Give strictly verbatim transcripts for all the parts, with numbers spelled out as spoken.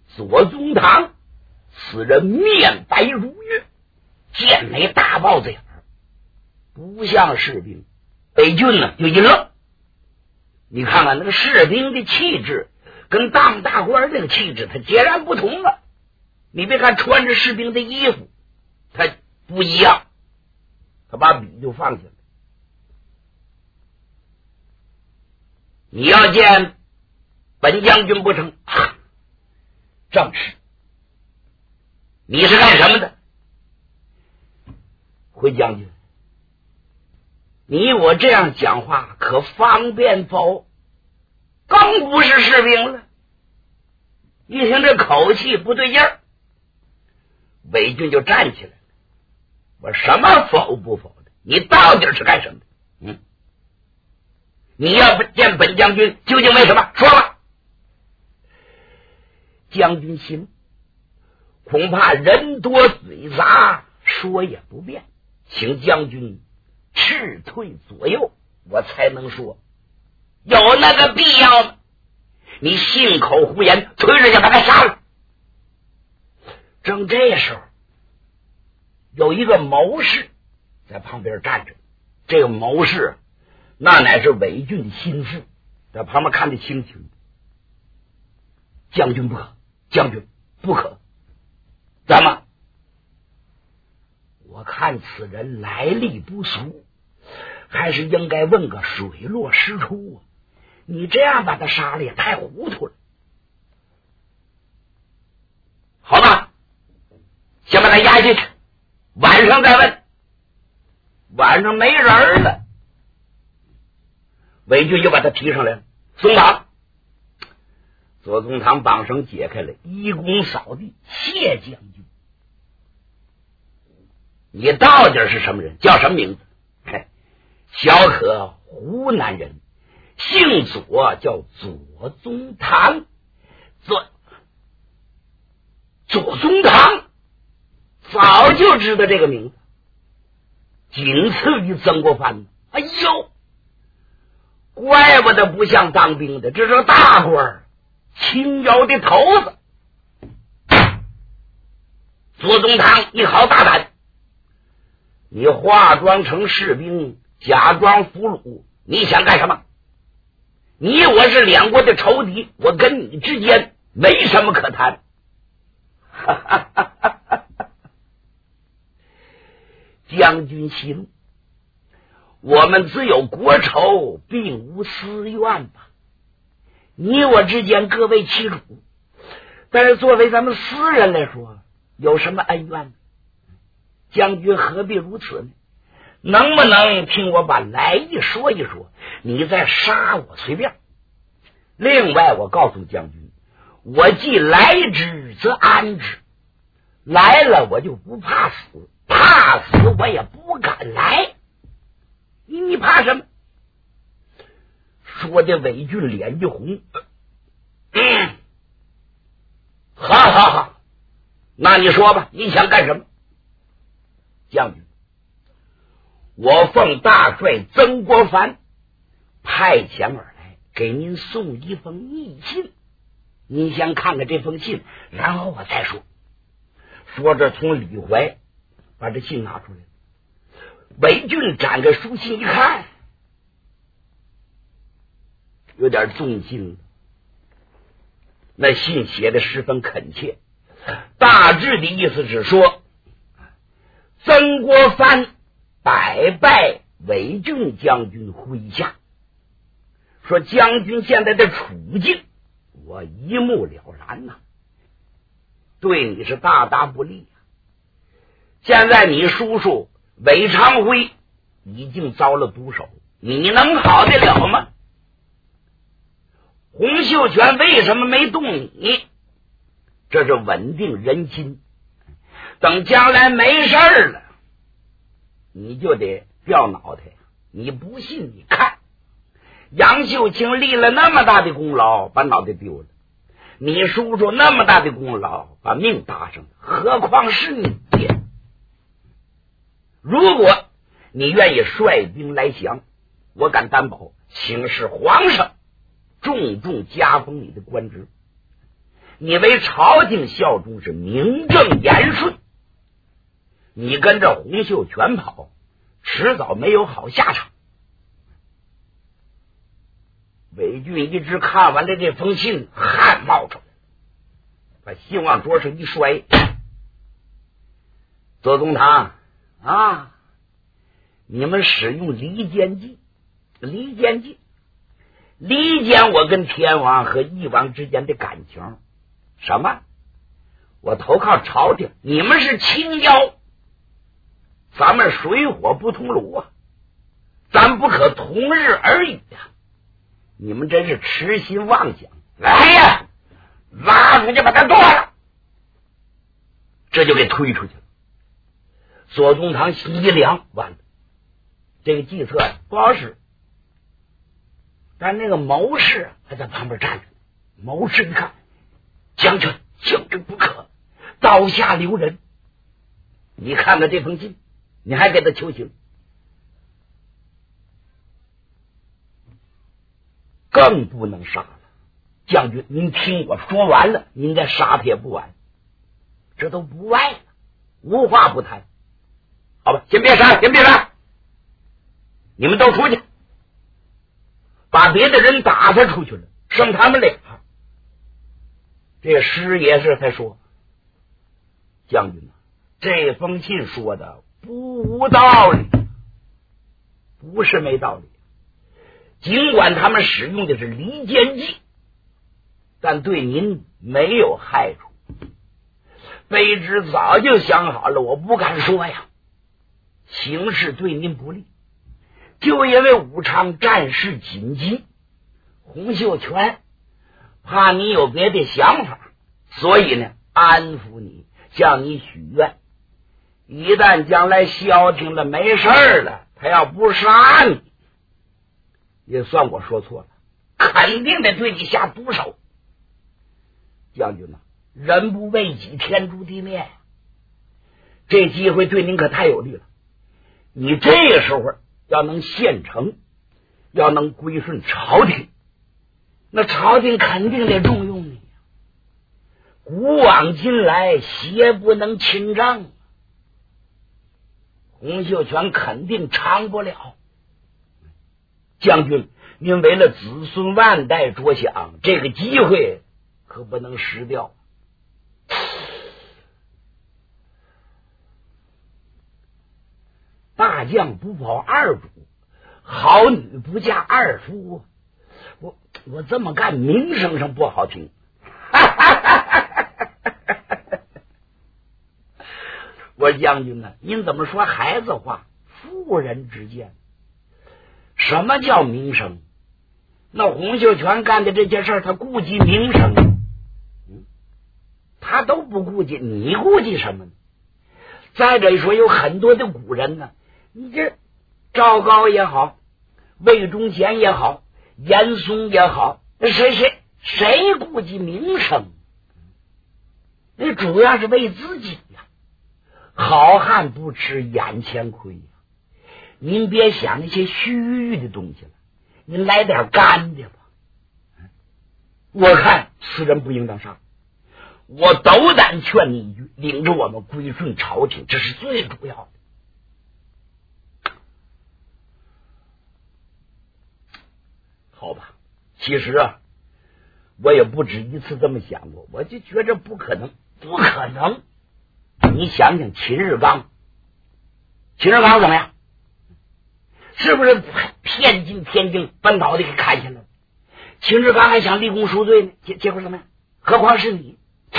左宗棠，此人面白如月，剑眉大豹子眼儿，不像士兵。北俊呢就一愣，你看看那个士兵的气质跟当大官这个气质他截然不同了。你别看穿着士兵的衣服他不一样，他把笔就放下了。你要见本将军不成？啊，正是。你是干什么的？回将军，你我这样讲话可方便否？更不是士兵了。一听这口气不对劲儿，韦俊就站起来了。我什么否不否的？你到底是干什么的？嗯，你要不见本将军，究竟为什么？说吧。将军行，恐怕人多嘴杂，说也不便，请将军斥退左右，我才能说。有那个必要吗？你信口胡言，推着就把他杀了。正这时候，有一个谋士在旁边站着，这个谋士那乃是韦俊的心腹，在旁边看得清清。将军不可，将军不可。怎么？我看此人来历不俗，还是应该问个水落石出啊！你这样把他杀了也太糊涂了。好吧，先把他押进去，晚上再问。晚上没人了，韦俊就把他提上来了。松绑。左宗棠绑绳解开了，一躬扫地，谢将军。你到底是什么人？叫什么名字？嘿，小可湖南人，姓左，叫左宗棠。左左宗棠早就知道这个名字，仅次于曾国藩。哎呦，怪不得不像当兵的，这是个大官，清朝的头子。左宗棠，你好大胆！你化妆成士兵，假装俘虏，你想干什么？你我是两国的仇敌，我跟你之间没什么可谈。将军行，我们只有国仇，并无私怨吧。你我之间各为其主，但是作为咱们私人来说，有什么恩怨呢？将军何必如此呢？能不能听我把来意说一说？你再杀我随便。另外我告诉将军，我既来之则安之，来了我就不怕死，怕死我也不敢来。你你怕什么？说的韦俊脸就红。嗯，好好好，那你说吧，你想干什么？将军，我奉大帅曾国藩派遣而来，给您送一封密信，您先看看这封信，然后我再说。说着从李怀把这信拿出来，韦俊展开书信一看，有点动心了。那信写的十分恳切，大致的意思是说，曾国藩百拜韦俊将军麾下，说将军现在的处境我一目了然呐、啊，对你是大大不利啊。现在你叔叔韦昌辉已经遭了毒手，你能好得了吗？洪秀全为什么没动你？这是稳定人心，等将来没事了你就得掉脑袋。你不信你看，杨秀清立了那么大的功劳，把脑袋丢了，你叔叔那么大的功劳，把命搭上了，何况是你呀？如果你愿意率兵来降，我敢担保请示皇上重重加封你的官职。 你为朝廷效忠是名正言顺，你跟着洪秀全跑，迟早没有好下场。韦俊一直看完了这封信，汗冒出来，把信往桌上一摔。左宗棠啊，你们使用离间计，离间计，离间我跟天王和翼王之间的感情。什么？我投靠朝廷，你们是亲交，咱们水火不同炉啊，咱不可同日而语啊！你们真是痴心妄想！来呀，拉出去把他剁了！这就给推出去了。左宗棠心一凉，完了，这个计策不好使。但那个谋士还在旁边站着，谋士一看，将军将军不可，刀下留人。你看看这封信，你还给他求情，更不能杀了。将军，您听我说完了，您再杀他也不晚，这都不外了，无话不谈。好吧，先别杀，先别杀，你们都出去，把别的人打发出去了，剩他们俩。这师爷是才说，将军啊，这封信说的不无道理，不是没道理。尽管他们使用的是离间计，但对您没有害处。卑职早就想好了，我不敢说呀，形势对您不利。就因为武昌战事紧急，洪秀全怕你有别的想法，所以呢，安抚你，向你许愿，一旦将来消停了没事了，他要不杀你，也算我说错了，肯定得对你下毒手。将军啊，人不为己，天诛地灭，这机会对您可太有利了。你这个时候要能献城，要能归顺朝廷，那朝廷肯定得重用你。古往今来，邪不能侵正，洪秀全肯定长不了。将军，您为了子孙万代着想，这个机会可不能失掉。大将不保二主，好女不嫁二夫。我我这么干，名声上不好听。我将军呢，您怎么说孩子话？妇人之见。什么叫名声？那洪秀全干的这件事，他顾及名声，嗯，他都不顾及，你顾及什么呢？再者说，有很多的古人呢，你这赵高也好，魏忠贤也好，严嵩也好，谁谁谁顾及名声？那主要是为自己呀、啊。好汉不吃眼前亏呀、啊！您别想那些虚誉的东西了，您来点干的吧。我看此人不应当杀，我斗胆劝你一句，领着我们归顺朝廷，这是最主要的。好吧，其实啊，我也不止一次这么想过，我就觉着不可能，不可能。你想想秦日刚，秦日刚怎么样？是不是骗进天津，把脑袋给砍下来了？秦日刚还想立功赎罪呢，结结果怎么样？何况是你？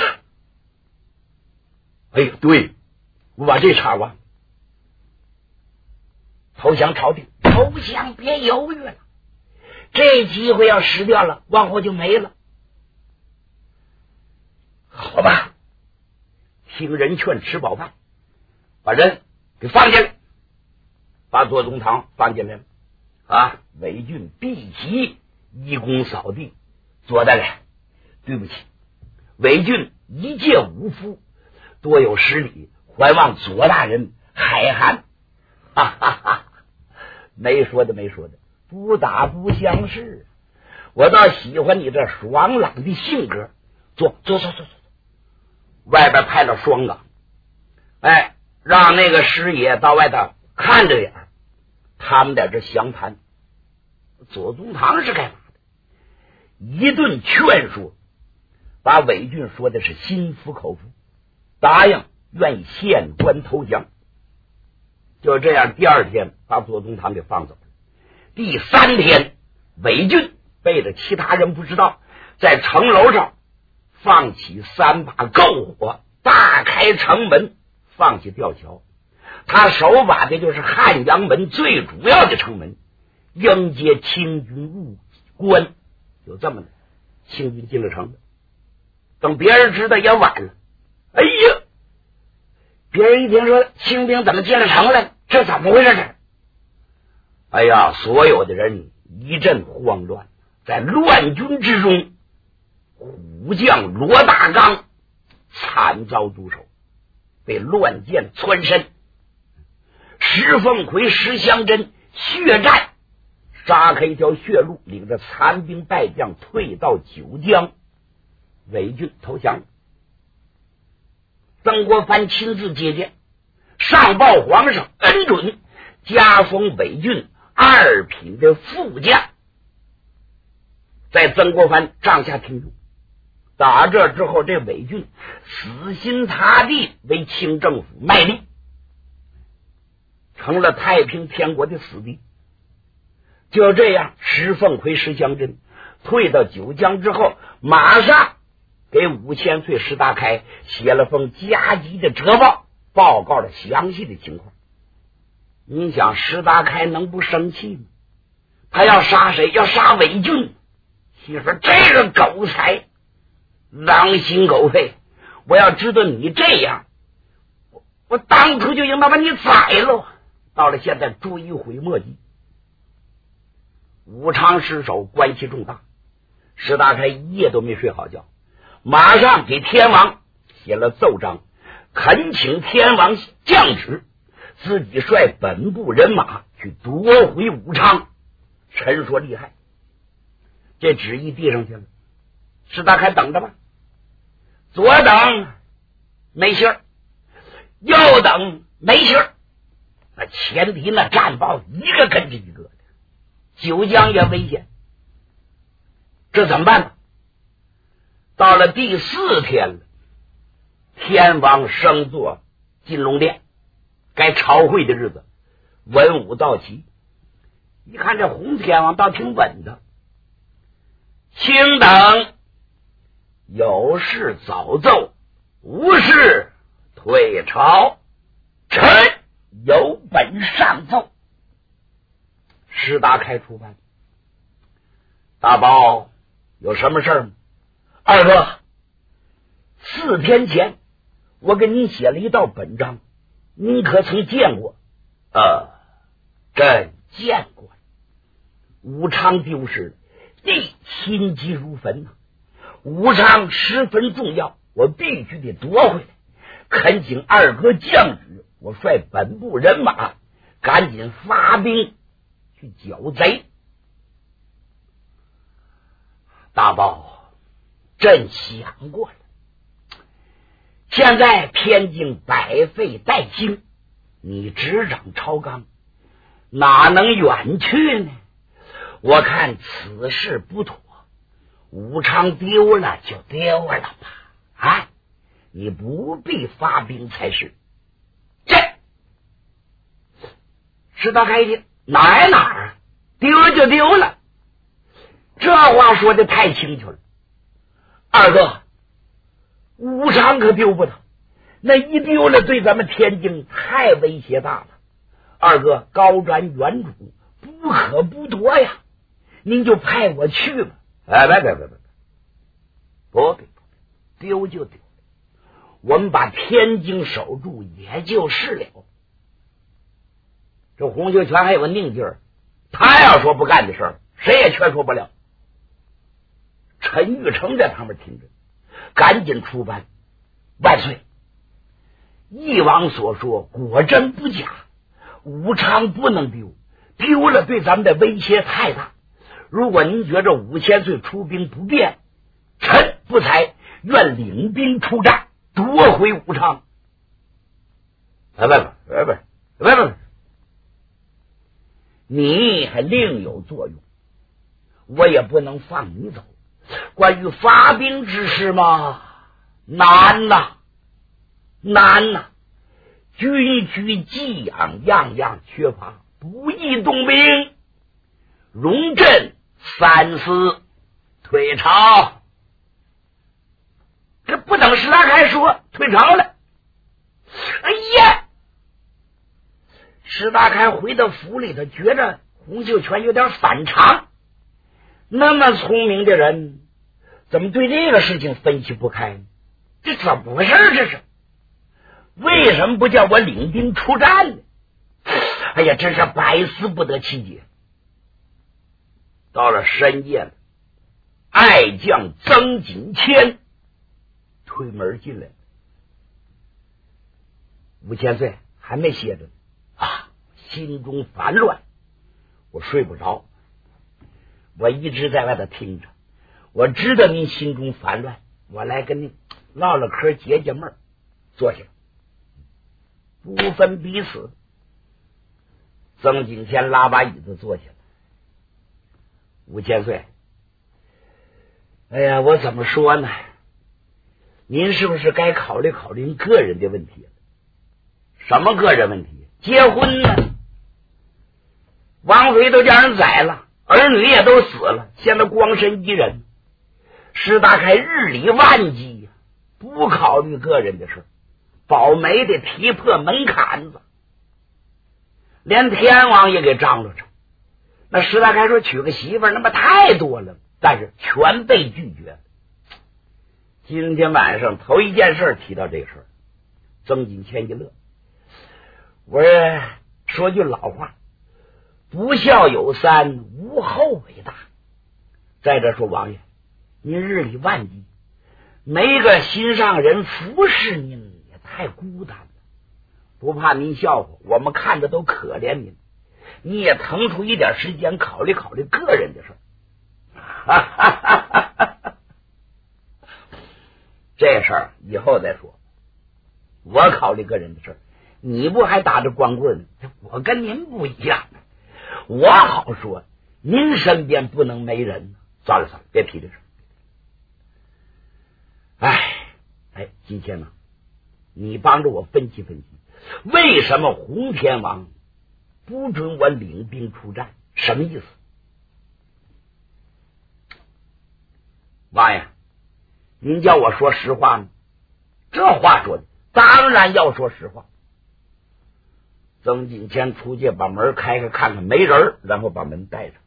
哎呀，对，我把这茬忘了。投降朝廷，投降，别犹豫了，这机会要失掉了，往后就没了。好吧。听人劝，吃饱饭，把人给放进来，把左宗棠放进来了啊！韦俊避席，一躬扫地，左大人，对不起，韦俊一介武夫，多有失礼，还望左大人海涵。哈哈哈，没说的没说的，不打不相识。我倒喜欢你这爽朗的性格， 坐坐坐坐坐。外边派了双岗，哎，让那个师爷到外头看着点儿，他们在这详谈。左宗棠是干嘛的？一顿劝说，把韦俊说的是心服口服，答应愿意献官投降。就这样，第二天把左宗棠给放走了。第三天，韦俊背着其他人不知道，在城楼上放起三把篝火，大开城门，放起吊桥。他手把的就是汉阳门最主要的城门，迎接清军入关。就这么的，清军进了城了。等别人知道也晚了。哎呀，别人一听说清兵怎么进了城了，这怎么回事？这哎呀，所有的人一阵慌乱，在乱军之中，虎将罗大刚惨遭毒手，被乱箭穿身。石凤奎、石祥珍血战，杀开一条血路，领着残兵败将退到九江。韦俊投降，曾国藩亲自接见，上报皇上恩准，加封韦俊二品的副将，在曾国藩帐下听用。打这之后，这韦俊死心塌地为清政府卖力，成了太平天国的死敌。就这样，石凤奎、石祥珍退到九江之后，马上给五千岁石达开写了封加急的折报，报告了详细的情况。你想石达开能不生气吗？他要杀谁？要杀韦俊。心说这个狗才，狼心狗肺，我要知道你这样，我我当初就应该把你宰了。到了现在追悔莫及。武昌失守，关系重大，石达开一夜都没睡好觉，马上给天王写了奏章，恳请天王降旨，自己率本部人马去夺回武昌。陈说厉害，这旨意递上去了，石达开等着吧。左等没信儿，右等没信儿，那前敌那战报一个跟着一个的，九江也危险，这怎么办呢？到了第四天了，天王升座金龙殿，该朝会的日子，文武到齐。一看这洪天王倒挺稳的，卿等有事早奏，无事退朝，臣有本上奏。石达开出班，大宝有什么事儿吗？二哥，四天前我给您写了一道本章，您可曾见过？呃，朕见过。武昌丢失，地心急如焚呐、啊！武昌十分重要，我必须得夺回来。恳请二哥降旨，我率本部人马赶紧发兵去剿贼。大宝，朕想过了，现在偏境百废待兴，你执掌朝纲，哪能远去呢？我看此事不妥，武昌丢了就丢了吧，啊，你不必发兵才是。这石达开一听，哪儿哪儿啊，丢了就丢了，这话说的太清楚了。二哥，武昌可丢不得，那一丢了对咱们天津太威胁大了。二哥高瞻远瞩，不可不夺呀，您就派我去吧。哎，别别别别，不必，丢就丢，我们把天津守住也就是了。这洪秀全还有个拧劲儿，他要说不干的事儿，谁也劝说不了。陈玉成在旁边听着，赶紧出班。万岁！义王所说果真不假，武昌不能丢，丢了对咱们的威胁太大。如果您觉着五千岁出兵不便，臣不才， 愿领兵出战，夺回武昌。哎，不不不不不不，你还另有作用，我也不能放你走。关于发兵之事嘛，难呐，难呐，军需给养样样缺乏，不易动兵。容朕三思，退朝。这不等石达开说，退朝了。哎呀，石达开回到府里头，觉着洪秀全有点反常。那么聪明的人，怎么对这个事情分析不开呢？这怎么回事？这是为什么不叫我领兵出战呢？哎呀，真是百思不得其解。到了深夜了，爱将曾锦谦推门进来，五千岁还没歇着啊，心中烦乱，我睡不着，我一直在外头听着，我知道您心中烦乱，我来跟您唠唠嗑解解闷儿。坐下，不分彼此。曾景谦拉把椅子坐下了。五千岁，哎呀，我怎么说呢？您是不是该考虑考虑您个人的问题了？什么个人问题？结婚呢？王妃都叫人宰了，儿女也都死了，现在光身一人。石达开日理万机，不考虑个人的事，保媒得踢破门槛子，连天王也给张罗着。那石达开说娶个媳妇儿那么太多了，但是全被拒绝了。今天晚上头一件事提到这个事儿，曾锦谦一乐。我说句老话，不孝有三，无后为大。再者说王爷，您日理万机，没个心上人服侍您也太孤单了。不怕您笑话，我们看着都可怜您，你也腾出一点时间考虑考虑个人的事儿。这事儿以后再说，我考虑个人的事儿，你不还打着光棍呢？我跟您不一样，我好说，您身边不能没人。算了算了，别提这事儿。哎哎，金谦呐，你帮着我分析分析，为什么洪天王不准我领兵出战？什么意思？王爷，您叫我说实话呢？这话说的当然要说实话。曾锦谦出去把门开开，看看没人，然后把门带上。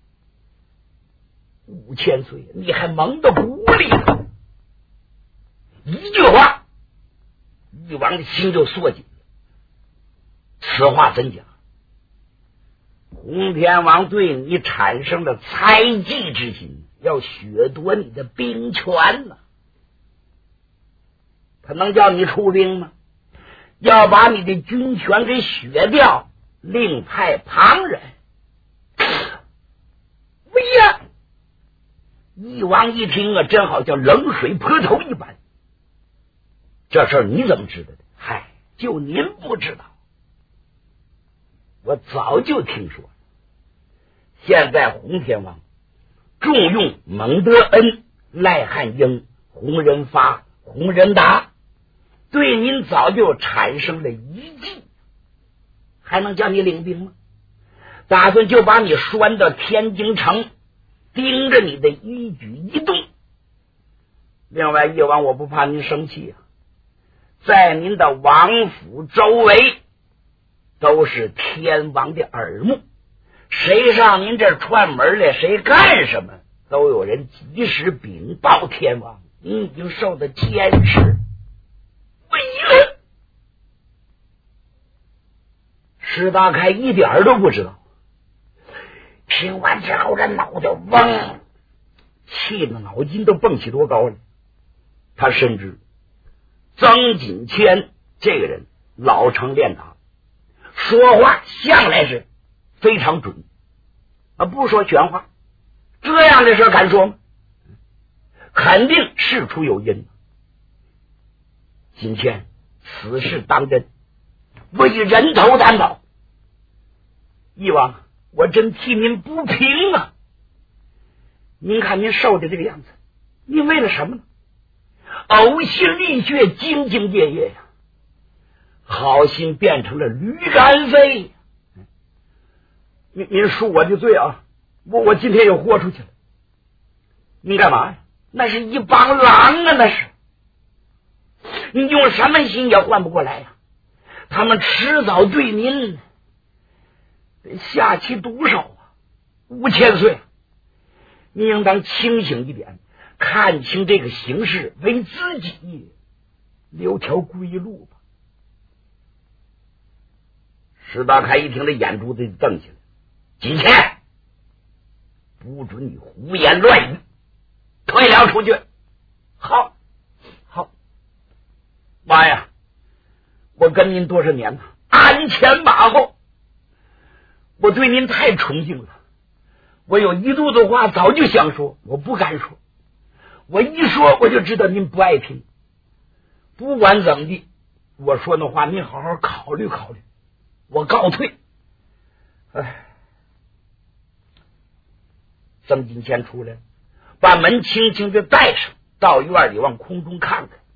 五千岁，你还蒙到鼓里了！一句话，翼王的心就缩紧了。此话怎讲？洪天王对你产生了猜忌之心，要削夺你的兵权呢。他能叫你出兵吗？要把你的军权给削掉，另派旁人。喂呀！翼王一听啊，真好像冷水泼头一般。这事儿你怎么知道的？嗨，就您不知道，我早就听说了。现在洪天王重用蒙德恩、赖汉英、洪仁发、洪仁达，对您早就产生了疑忌，还能叫你领兵吗？打算就把你拴到天津城，盯着你的一举一动。另外，翼王我不怕您生气啊，在您的王府周围都是天王的耳目，谁上您这串门来，谁干什么，都有人及时禀报天王，您已经受到监视。为了石达开一点都不知道，听完之后这脑袋嗡，气得脑筋都蹦起多高了。他深知曾锦谦这个人老成练达，说话向来是非常准啊，不说玄话。这样的事敢说吗？ 肯定事出有因。今天此事当真，我以人头担保。义王，我真替您不平啊！您看您瘦的这个样子，您为了什么呢？呕心沥血，兢兢业业呀，好心变成了驴肝肺。您您恕我的罪啊！我我今天又豁出去了。您干嘛呀？那是一帮狼啊！那是你用什么心也换不过来呀！他们迟早对您得下起毒手啊！吴千岁，你应当清醒一点，看清这个形势，为自己留条归路吧。石达开一听，这眼珠子就瞪起来。今天不准你胡言乱语，退了出去。好，好，妈呀，我跟您多少年了，鞍前马后，我对您太崇敬了。我有一肚子话早就想说，我不敢说，我一说我就知道您不爱听。不管怎么地，我说那话您好好考虑考虑，我告退。哎，曾金谦出来，把门轻轻的带上，到院里往空中看看，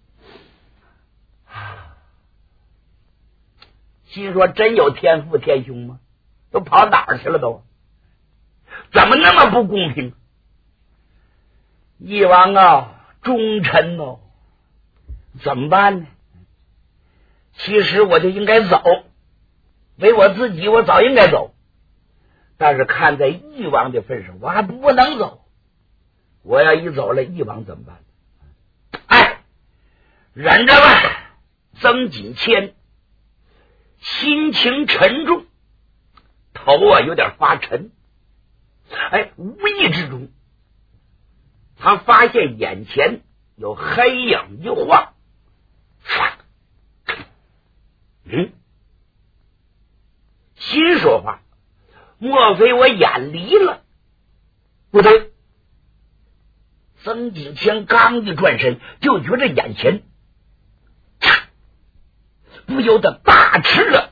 心说真有天父天兄吗？都跑哪儿去了都？怎么那么不公平？义王啊，忠臣哦，怎么办呢？其实我就应该走，为我自己我早应该走，但是看在义王的份上，我还不能走。我要一走了，义王怎么办？哎，忍着吧。曾锦谦心情沉重，头啊有点发沉。哎，无意之中他发现眼前有黑影一晃，唰，嗯，心说话，莫非我眼离了？不对，曾锦谦刚一转身，就觉着眼前不由得大吃了